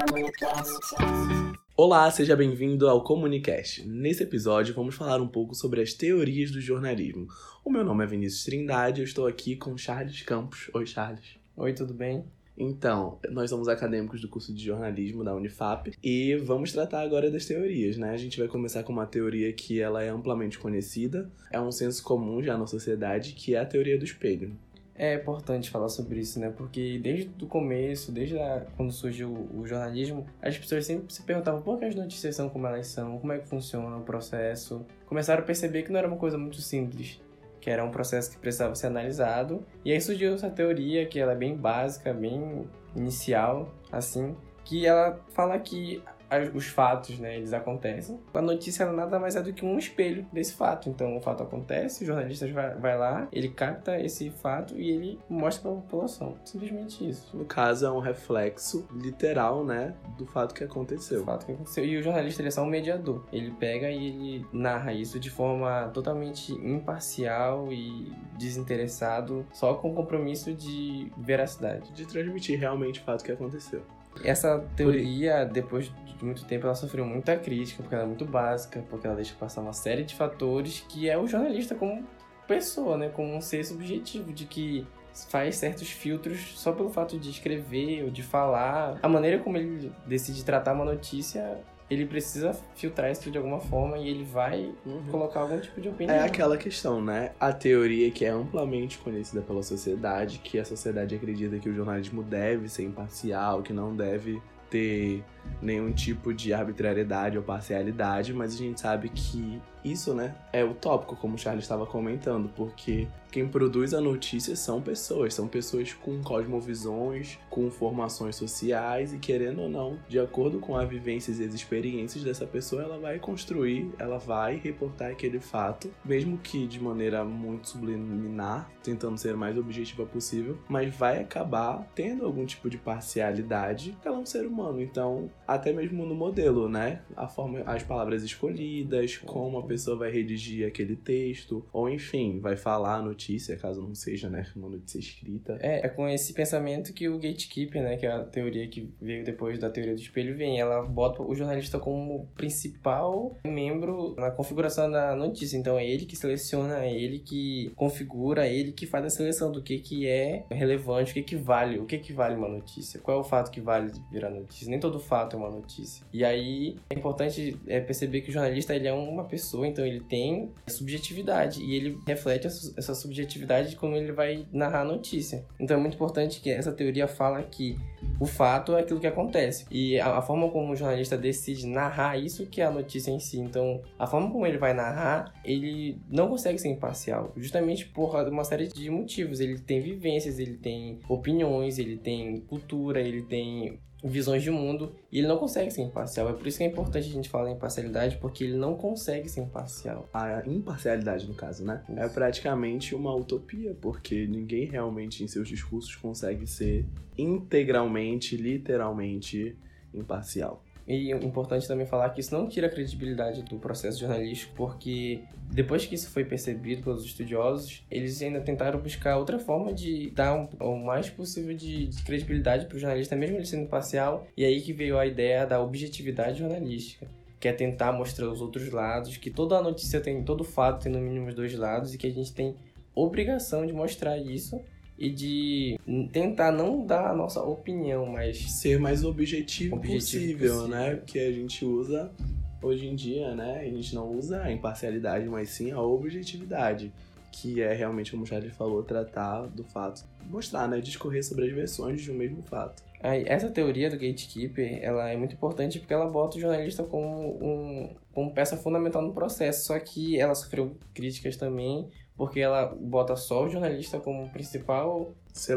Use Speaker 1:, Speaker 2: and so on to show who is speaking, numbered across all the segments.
Speaker 1: Olá, seja bem-vindo ao Comunicast. Nesse episódio vamos falar um pouco sobre as teorias do jornalismo. O meu nome é Vinícius Trindade e eu estou aqui com Charles Campos. Oi, Charles.
Speaker 2: Oi, tudo bem?
Speaker 1: Então, nós somos acadêmicos do curso de jornalismo da Unifap e vamos tratar agora das teorias, né? A gente vai começar com uma teoria que ela é amplamente conhecida, é um senso comum já na sociedade, que é a teoria do espelho.
Speaker 2: É importante falar sobre isso, né? Porque desde o começo, quando surgiu o jornalismo, as pessoas sempre se perguntavam por que as notícias são como elas são, como é que funciona o processo. Começaram a perceber que não era uma coisa muito simples, que era um processo que precisava ser analisado. E aí surgiu essa teoria, que ela é bem básica, bem inicial, assim, que ela fala que os fatos, né, eles acontecem. A notícia nada mais é do que um espelho desse fato. Então, o fato acontece, o jornalista vai lá, ele capta esse fato e ele mostra para a população. Simplesmente isso.
Speaker 1: No caso, é um reflexo literal, né, do fato que aconteceu.
Speaker 2: O fato que aconteceu. E o jornalista, ele é só um mediador. Ele pega e ele narra isso de forma totalmente imparcial e desinteressado, só com compromisso de veracidade.
Speaker 1: De transmitir realmente o fato que aconteceu.
Speaker 2: Essa teoria, depois de muito tempo, ela sofreu muita crítica, porque ela é muito básica, porque ela deixa passar uma série de fatores que é o jornalista como pessoa, né? Como um ser subjetivo, de que faz certos filtros só pelo fato de escrever ou de falar. A maneira como ele decide tratar uma notícia, ele precisa filtrar isso de alguma forma e ele vai colocar algum tipo de opinião.
Speaker 1: É aquela questão, né? A teoria que é amplamente conhecida pela sociedade, que a sociedade acredita que o jornalismo deve ser imparcial, que não deve ter nenhum tipo de arbitrariedade ou parcialidade, mas a gente sabe que isso, né, é utópico, como o Charles estava comentando, porque quem produz a notícia são pessoas com cosmovisões, com formações sociais e, querendo ou não, de acordo com as vivências e as experiências dessa pessoa, ela vai construir, ela vai reportar aquele fato, mesmo que de maneira muito subliminar, tentando ser a mais objetiva possível, mas vai acabar tendo algum tipo de parcialidade, porque ela é um ser humano, então até mesmo no modelo, né? A forma, as palavras escolhidas, como a pessoa vai redigir aquele texto, ou enfim, vai falar a notícia, caso não seja, né, uma notícia escrita.
Speaker 2: É com esse pensamento que o gatekeeper, né, que é a teoria que veio depois da teoria do espelho, vem. Ela bota o jornalista como principal membro na configuração da notícia. Então é ele que seleciona, é ele que configura, é ele que faz a seleção do que é relevante, o que vale uma notícia, qual é o fato que vale virar notícia. Nem todo fato é uma notícia. E aí é importante perceber que o jornalista, ele é uma pessoa, então ele tem subjetividade e ele reflete essa subjetividade quando ele vai narrar a notícia. Então é muito importante que essa teoria fala que o fato é aquilo que acontece e a forma como o jornalista decide narrar isso que é a notícia em si. Então a forma como ele vai narrar, ele não consegue ser imparcial, justamente por uma série de motivos. Ele tem vivências, ele tem opiniões, ele tem cultura, ele tem visões de mundo, e ele não consegue ser imparcial. É por isso que é importante a gente falar em imparcialidade, porque ele não consegue ser imparcial.
Speaker 1: A imparcialidade, no caso, né? Isso. É praticamente uma utopia, porque ninguém realmente em seus discursos consegue ser integralmente, literalmente imparcial.
Speaker 2: E é importante também falar que isso não tira a credibilidade do processo jornalístico, porque depois que isso foi percebido pelos estudiosos, eles ainda tentaram buscar outra forma de dar o mais possível de credibilidade para o jornalista, mesmo ele sendo imparcial, e aí que veio a ideia da objetividade jornalística, que é tentar mostrar os outros lados, que toda notícia todo fato tem no mínimo os dois lados, e que a gente tem obrigação de mostrar isso, e de tentar não dar a nossa opinião, mas
Speaker 1: ser mais objetivo possível, né? Que a gente usa hoje em dia, né? A gente não usa a imparcialidade, mas sim a objetividade, que é realmente, como o Charlie falou, tratar do fato, mostrar, né? Discorrer sobre as versões de um mesmo fato.
Speaker 2: Essa teoria do gatekeeper, ela é muito importante porque ela bota o jornalista como peça fundamental no processo, só que ela sofreu críticas também, porque ela bota só o jornalista como principal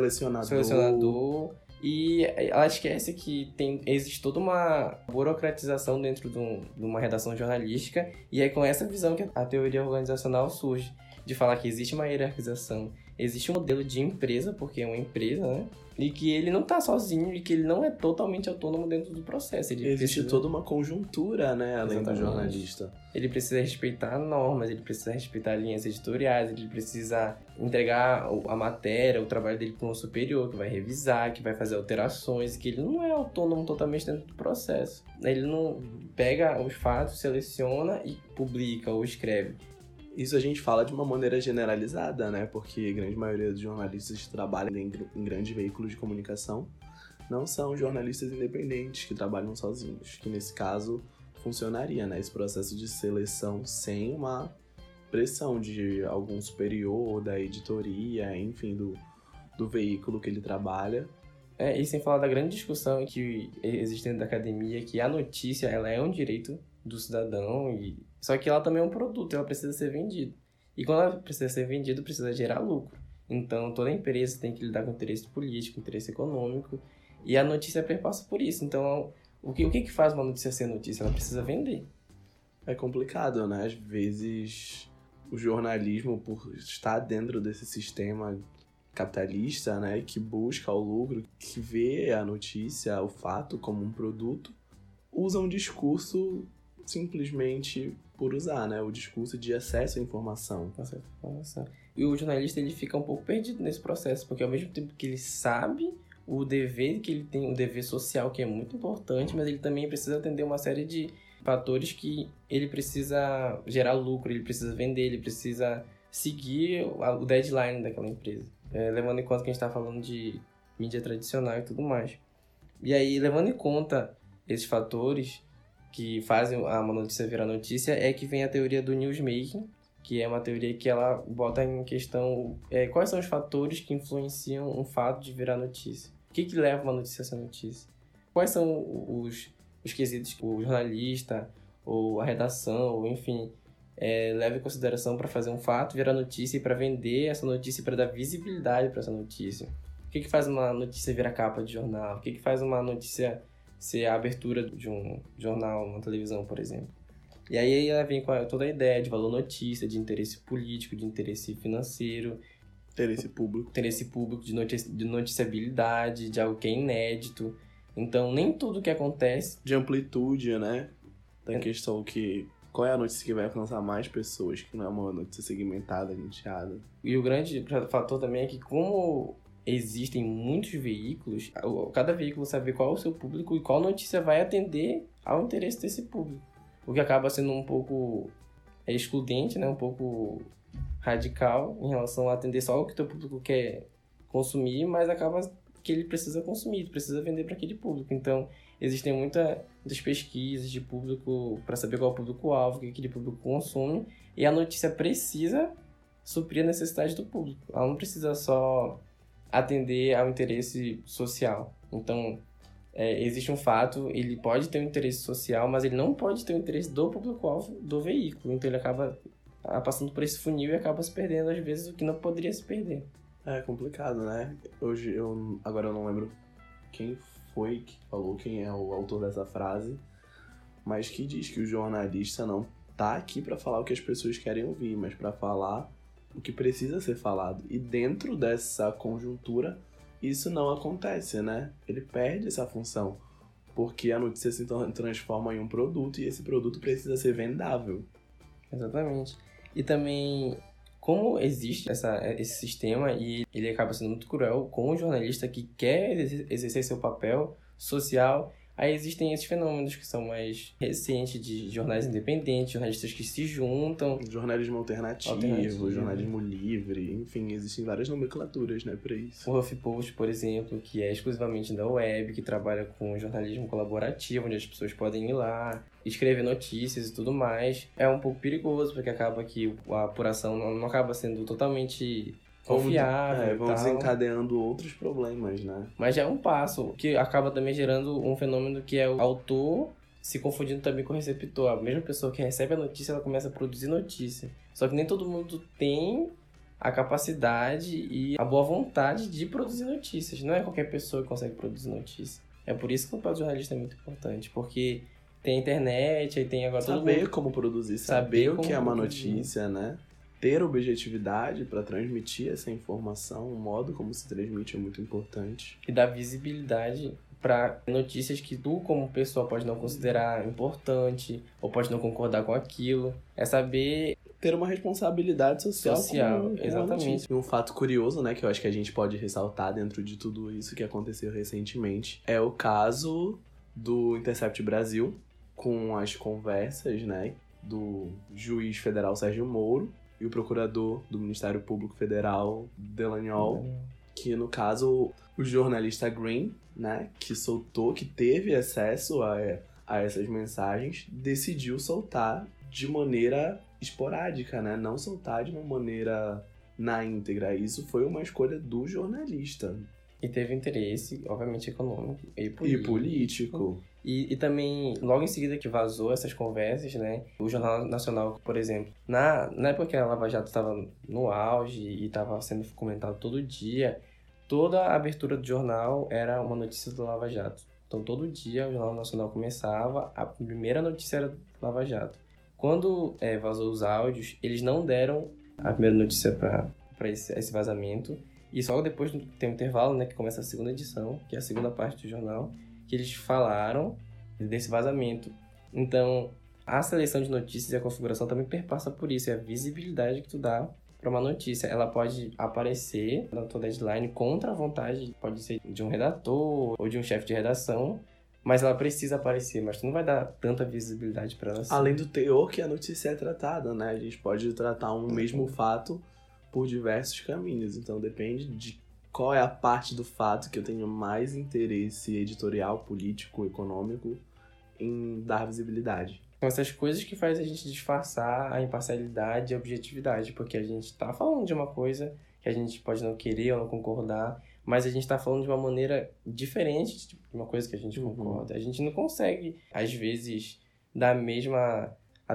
Speaker 2: selecionador e ela esquece que existe toda uma burocratização dentro de uma redação jornalística, e é com essa visão que a teoria organizacional surge, de falar que existe uma hierarquização, existe um modelo de empresa, porque é uma empresa, né? E que ele não tá sozinho e que ele não é totalmente autônomo dentro do processo.
Speaker 1: Existe toda uma conjuntura, né, além do jornalista.
Speaker 2: Ele precisa respeitar normas, ele precisa respeitar linhas editoriais, ele precisa entregar a matéria, o trabalho dele para um superior, que vai revisar, que vai fazer alterações, que ele não é autônomo totalmente dentro do processo. Ele não pega os fatos, seleciona e publica ou escreve.
Speaker 1: Isso a gente fala de uma maneira generalizada, né? Porque a grande maioria dos jornalistas que trabalham em grandes veículos de comunicação não são jornalistas independentes que trabalham sozinhos. Que nesse caso funcionaria, né? Esse processo de seleção sem uma pressão de algum superior, da editoria, enfim, do veículo que ele trabalha.
Speaker 2: E sem falar da grande discussão que existe dentro da academia, que a notícia ela é um direito do cidadão, só que ela também é um produto, ela precisa ser vendida. E quando ela precisa ser vendida, precisa gerar lucro. Então, toda empresa tem que lidar com interesse político, interesse econômico, e a notícia perpassa por isso. Então, o que faz uma notícia ser notícia? Ela precisa vender.
Speaker 1: É complicado, né? Às vezes, o jornalismo, por estar dentro desse sistema capitalista, né, que busca o lucro, que vê a notícia, o fato como um produto, usa um discurso simplesmente por usar, né? O discurso de acesso à informação.
Speaker 2: E o jornalista, ele fica um pouco perdido nesse processo, porque ao mesmo tempo que ele sabe o dever que ele tem, o dever social, que é muito importante, mas ele também precisa atender uma série de fatores que ele precisa gerar lucro, ele precisa vender, ele precisa seguir o deadline daquela empresa. Levando em conta que a gente está falando de mídia tradicional e tudo mais. E aí, levando em conta esses fatores que fazem uma notícia virar notícia, é que vem a teoria do newsmaking, que é uma teoria que ela bota em questão quais são os fatores que influenciam um fato de virar notícia. O que leva uma notícia a ser notícia? Quais são os quesitos que o jornalista, ou a redação, ou enfim, leva em consideração para fazer um fato virar notícia e para vender essa notícia e para dar visibilidade para essa notícia? O que faz uma notícia virar capa de jornal? O que faz uma notícia ser a abertura de um jornal, uma televisão, por exemplo? E aí ela vem com toda a ideia de valor notícia, de interesse político, de interesse financeiro,
Speaker 1: interesse público,
Speaker 2: de noticiabilidade, de algo que é inédito. Então, nem tudo que acontece...
Speaker 1: De amplitude, né? Da questão que... Qual é a notícia que vai alcançar mais pessoas, que não é uma notícia segmentada, nichada.
Speaker 2: E o grande fator também é que, como existem muitos veículos, cada veículo sabe qual é o seu público e qual notícia vai atender ao interesse desse público. O que acaba sendo um pouco excludente, né? Um pouco radical em relação a atender só o que o teu público quer consumir, mas acaba que ele precisa consumir, precisa vender para aquele público. Então, existem muitas pesquisas de público para saber qual é o público-alvo, o que aquele público consome, e a notícia precisa suprir a necessidade do público. Ela não precisa só atender ao interesse social. Então, existe um fato, ele pode ter um interesse social, mas ele não pode ter o interesse do público-alvo do veículo. Então, ele acaba passando por esse funil e acaba se perdendo, às vezes, o que não poderia se perder.
Speaker 1: É complicado, né? Agora eu não lembro quem foi que falou, quem é o autor dessa frase, mas que diz que o jornalista não tá aqui para falar o que as pessoas querem ouvir, mas para falar o que precisa ser falado. E dentro dessa conjuntura, isso não acontece, né? Ele perde essa função, porque a notícia se transforma em um produto e esse produto precisa ser vendável.
Speaker 2: Exatamente. E também, como existe esse sistema e ele acaba sendo muito cruel com o jornalista que quer exercer seu papel social, aí existem esses fenômenos que são mais recentes de jornais independentes, jornalistas que se juntam.
Speaker 1: Jornalismo alternativo, jornalismo livre, enfim, existem várias nomenclaturas, né, para isso.
Speaker 2: O HuffPost, por exemplo, que é exclusivamente da web, que trabalha com jornalismo colaborativo, onde as pessoas podem ir lá, escrever notícias e tudo mais. É um pouco perigoso, porque acaba que a apuração não acaba sendo totalmente confiável.
Speaker 1: Vão desencadeando outros problemas, né?
Speaker 2: Mas já é um passo, que acaba também gerando um fenômeno que é o autor se confundindo também com o receptor. A mesma pessoa que recebe a notícia, ela começa a produzir notícia. Só que nem todo mundo tem a capacidade e a boa vontade de produzir notícias. Não é qualquer pessoa que consegue produzir notícia. É por isso que o papel do jornalista é muito importante, porque tem a internet, aí tem agora todo mundo...
Speaker 1: Saber como produzir, saber o que é uma notícia, né? ter objetividade para transmitir essa informação, o modo como se transmite é muito importante.
Speaker 2: E dar visibilidade para notícias que tu, como pessoa, pode não considerar importante ou pode não concordar com aquilo. É saber
Speaker 1: ter uma responsabilidade social com
Speaker 2: exatamente.
Speaker 1: E um fato curioso, né, que eu acho que a gente pode ressaltar dentro de tudo isso que aconteceu recentemente, é o caso do Intercept Brasil, com as conversas, né, do juiz federal Sérgio Moro e o procurador do Ministério Público Federal Delagnol, que no caso o jornalista Green, né, que teve acesso a essas mensagens, decidiu soltar de maneira esporádica, né? Não soltar de uma maneira na íntegra. Isso foi uma escolha do jornalista.
Speaker 2: E teve interesse, obviamente, econômico e
Speaker 1: político.
Speaker 2: E também, logo em seguida que vazou essas conversas, né? O Jornal Nacional, por exemplo, na época que a Lava Jato estava no auge e estava sendo comentado todo dia, toda a abertura do jornal era uma notícia do Lava Jato. Então, todo dia o Jornal Nacional começava, a primeira notícia era do Lava Jato. Quando vazou os áudios, eles não deram a primeira notícia para esse vazamento. E só depois tem um intervalo, né, que começa a segunda edição, que é a segunda parte do jornal, que eles falaram desse vazamento. Então, a seleção de notícias e a configuração também perpassa por isso. É a visibilidade que tu dá para uma notícia. Ela pode aparecer na tua deadline contra a vontade, pode ser de um redator ou de um chefe de redação, mas ela precisa aparecer, mas tu não vai dar tanta visibilidade para ela assim.
Speaker 1: Além do teor que a notícia é tratada, né? A gente pode tratar um mesmo fato por diversos caminhos, então depende de qual é a parte do fato que eu tenho mais interesse editorial, político, econômico em dar visibilidade.
Speaker 2: São essas coisas que fazem a gente disfarçar a imparcialidade e a objetividade, porque a gente tá falando de uma coisa que a gente pode não querer ou não concordar, mas a gente tá falando de uma maneira diferente de uma coisa que a gente concorda. A gente não consegue, às vezes, dar a mesma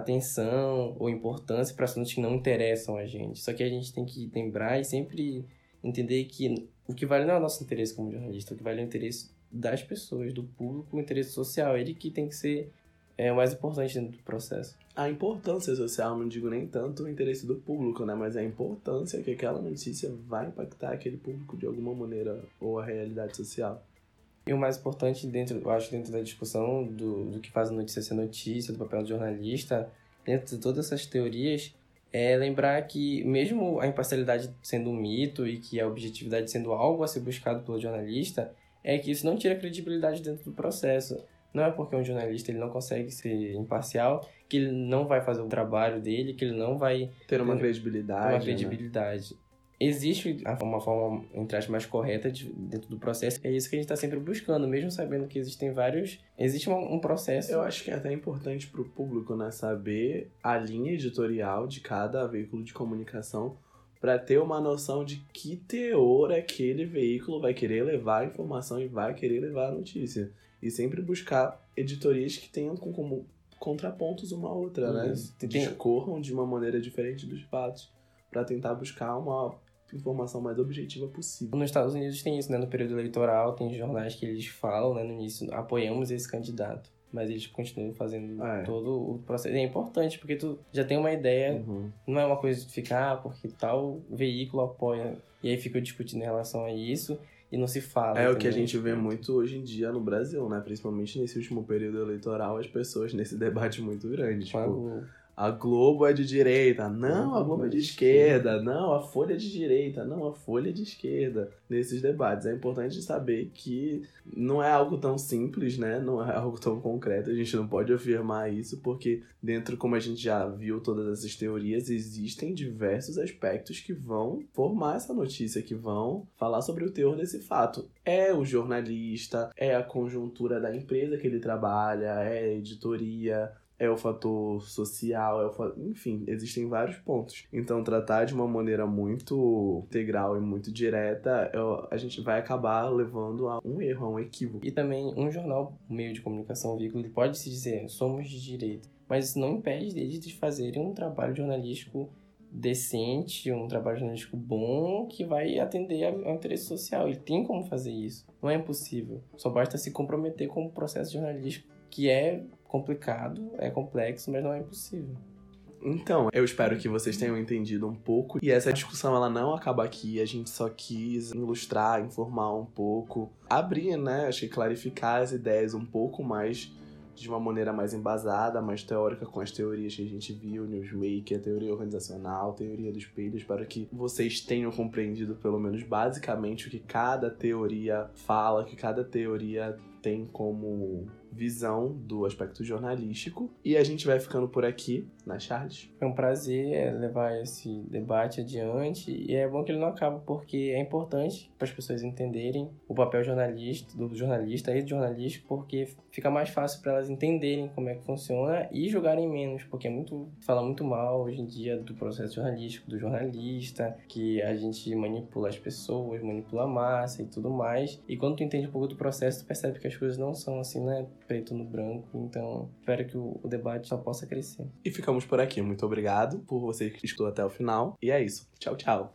Speaker 2: atenção ou importância para assuntos que não interessam a gente. Só que a gente tem que lembrar e sempre entender que o que vale não é o nosso interesse como jornalista, o que vale é o interesse das pessoas, do público, o interesse social. Ele que tem que ser o mais importante dentro do processo.
Speaker 1: A importância social, não digo nem tanto o interesse do público, né? Mas a importância que aquela notícia vai impactar aquele público de alguma maneira ou a realidade social.
Speaker 2: E o mais importante, eu acho, dentro da discussão do que faz a notícia ser notícia, do papel do jornalista, dentro de todas essas teorias, é lembrar que mesmo a imparcialidade sendo um mito e que a objetividade sendo algo a ser buscado pelo jornalista, é que isso não tira credibilidade dentro do processo. Não é porque um jornalista ele não consegue ser imparcial que ele não vai fazer o trabalho dele, que ele não vai
Speaker 1: ter uma credibilidade.
Speaker 2: Né? Existe uma forma, entre aspas, mais correta dentro do processo. É isso que a gente está sempre buscando, mesmo sabendo que existem vários... Existe um processo...
Speaker 1: Eu acho que é até importante para o público, né, saber a linha editorial de cada veículo de comunicação para ter uma noção de que teor aquele veículo vai querer levar a informação e vai querer levar a notícia. E sempre buscar editorias que tenham como contrapontos uma à outra, né? Discorram de uma maneira diferente dos fatos para tentar buscar uma informação mais objetiva possível.
Speaker 2: Nos Estados Unidos tem isso, né? No período eleitoral tem jornais que eles falam, né, no início, apoiamos esse candidato. Mas eles continuam fazendo todo o processo. E é importante, porque tu já tem uma ideia, não é uma coisa de ficar, porque tal veículo apoia, e aí fica discutindo em relação a isso, e não se fala.
Speaker 1: É o que a gente vê muito hoje em dia no Brasil, né? Principalmente nesse último período eleitoral, as pessoas nesse debate muito grande. Tipo, a Globo é de direita, não, a Globo é de esquerda, não, a Folha é de direita, não, a Folha é de esquerda. Nesses debates é importante saber que não é algo tão simples, né? Não é algo tão concreto, a gente não pode afirmar isso, porque dentro, como a gente já viu todas essas teorias, existem diversos aspectos que vão formar essa notícia, que vão falar sobre o teor desse fato. É o jornalista, é a conjuntura da empresa que ele trabalha, é a editoria, é o fator social, enfim, existem vários pontos. Então, tratar de uma maneira muito integral e muito direta, a gente vai acabar levando a um erro, a um equívoco.
Speaker 2: E também, um jornal, um meio de comunicação, um veículo, ele pode se dizer, somos de direita, mas isso não impede deles de fazerem um trabalho jornalístico decente, um trabalho jornalístico bom, que vai atender ao interesse social. Ele tem como fazer isso. Não é impossível. Só basta se comprometer com o processo jornalístico, que é complicado, é complexo, mas não é impossível.
Speaker 1: Então, eu espero que vocês tenham entendido um pouco. E essa discussão, ela não acaba aqui. A gente só quis ilustrar, informar um pouco. Abrir, né? Acho que clarificar as ideias um pouco mais, de uma maneira mais embasada, mais teórica, com as teorias que a gente viu, Newsmaker, a teoria organizacional, a teoria do espelho. Espero que vocês tenham compreendido, pelo menos basicamente, o que cada teoria fala, que cada teoria tem como visão do aspecto jornalístico. E a gente vai ficando por aqui, né, Charles?
Speaker 2: Foi um prazer levar esse debate adiante, e é bom que ele não acaba, porque é importante para as pessoas entenderem o papel do jornalista e do jornalístico, porque fica mais fácil para elas entenderem como é que funciona e julgarem menos, porque fala muito mal hoje em dia do processo jornalístico, do jornalista, que a gente manipula as pessoas, manipula a massa e tudo mais. E quando tu entende um pouco do processo, tu percebe que as coisas não são assim, né, preto no branco. Então, espero que o debate só possa crescer.
Speaker 1: E ficamos por aqui. Muito obrigado por você que escutou até o final. E é isso. Tchau, tchau.